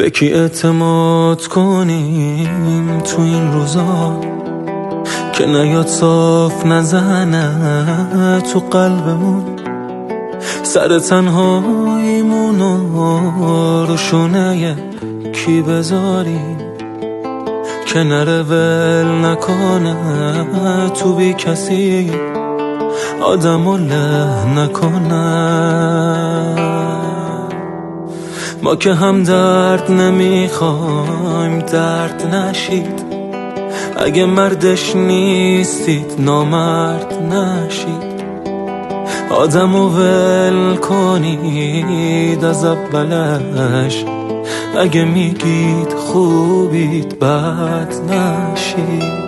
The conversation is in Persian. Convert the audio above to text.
به کی اعتماد کنیم تو این روزا که نیاد صاف نزنه تو قلبمون؟ سر تنهاییمونو رو شونه کی بذاریم که نره ول نکنه تو بی کسی آدمو له نکنه؟ ما که هم درد نمیخوایم درد نشید، اگه مردش نیستید نامرد نشید. آدمو ول کنید از اولش، اگه میگید خوبید بد نشید.